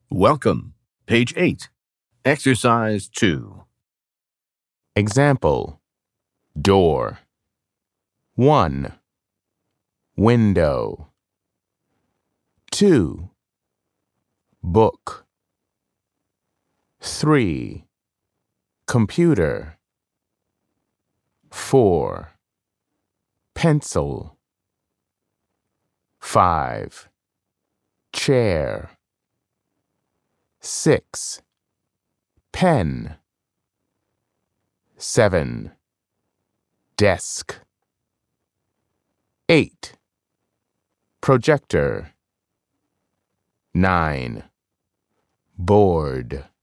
Welcome. Page 8. Exercise 2. Example: door. 1. Window. 2. Book. 3. Computer. 4. Pencil. 5. Chair. 6. Pen. 7. Desk. 8. Projector. 9. Board.